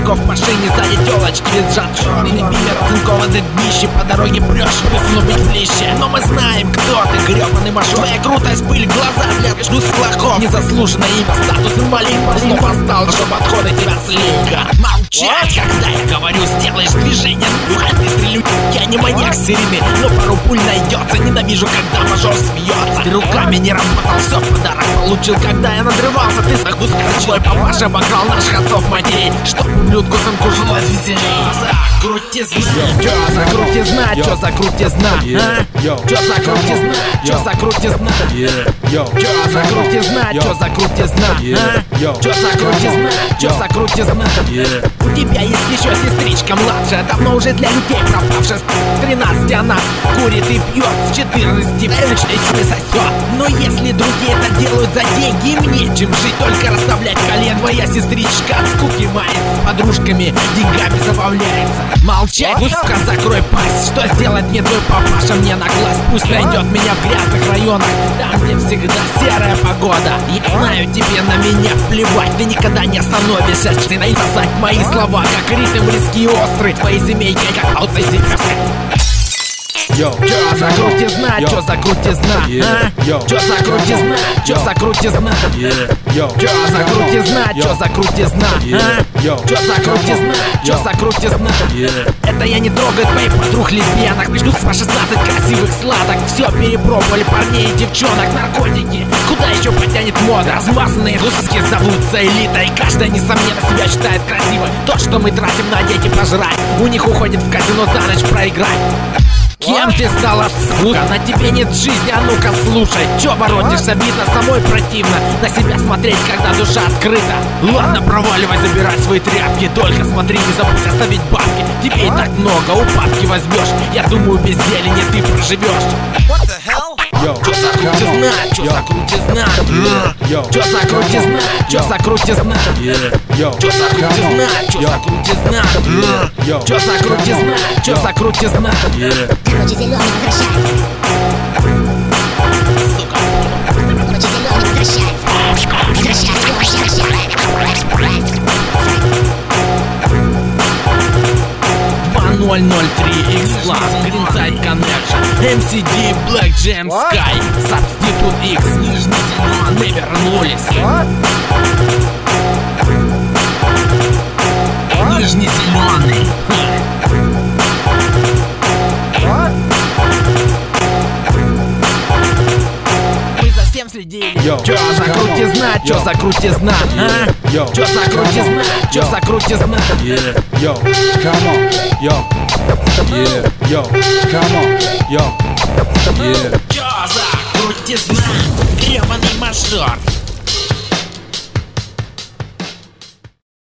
бегов в машине, сзади телочки визжат. Черный бимер, цинковое днище, по дороге прешь, высуну быть ближе. Но мы знаем, кто ты, гребаный мажор. Твоя крутость, пыль, глаза для склоков. Незаслуженное имя, статус инвалид. Снова восстал, чтобы отходы тебя слегка. Молчать, когда я говорю, сделаешь движение. Ухать не стрелю, я не маньяк серийный, но пару пуль найдется. Ненавижу, когда мажор смеется. Ты руками не работал, все в подарок получил, когда я надрывался. Ты скажешь, твой папаша обокрал наших отцов матерей, чтоб ублюдку самку жилось веселей. Чё за крутизна, чё за крутизна, чё за крутизна, чё за крутизна, чё за крутизна, чё за крутизна, чё за крутизна, чё за крутизна. У тебя есть еще сестричка младшая, давно уже для людей пропавшая. С 13 она курит и пьет, с 14 не сосет. Но если другие это делают за деньги, им нечем жить, только расставлять колен. Твоя сестричка от скуки мает, с подружками деньгами забавляется. Молчать, пусть-ка закрой пасть. Что сделать мне твой папаша мне на глаз? Пусть найдет меня в грязных районах, там где всегда серая погода. Я знаю, тебе на меня плевать, ты никогда не остановишься. Ты наи сосать мои слова, как ритм резкий и острый. Твои семейки, как аутозикасы. Чё за крутизна, чё за крутизна, чё за крутизна, чё за крутизна, чё за крутизна, чё за крутизна, чё за крутизна, чё за крутизна. Это я не трогаю твоих подруг лесбиянок. Начну с 16 красивых сладок. Все перепробовали парней и девчонок. Наркотики, куда еще потянет мода? Размазанные русские зовутся элитой. Каждая, несомненно, себя считает красивой. То, что мы тратим на дети пожрать, у них уходит в казино за ночь проиграть. Кем ты стала, сука? На тебе нет жизни, а ну-ка слушай. Чё воротишься, видно, самой противно на себя смотреть, когда душа открыта. Ладно, проваливай, забирай свои тряпки. Только смотри, не забудь оставить бабки. Тебе и так много, упадки возьмешь. Я думаю, без зелени ты проживешь. Чё за крутизна, чё за крутизна, чё за крутизна, чё за крутизна, чё за крутизна, чё за крутизна, чё за крутизна, чё за крутизна. Короче, зеленый возвращается. Сука. Короче, зеленый возвращается. Возвращается. 2003 X-Class, Greenside Connection, MCD, Black Jam Sky, Substitute X, нижний зеленый, вернулись. Нижний зеленый. Мы за всем следили. Чё за крутизна, чё за крутизна, чё за крутизна, чё за крутизна. Come on, yo, yeah, yo, come on, yo, yeah. Чё за крутизна, гребаный мажор.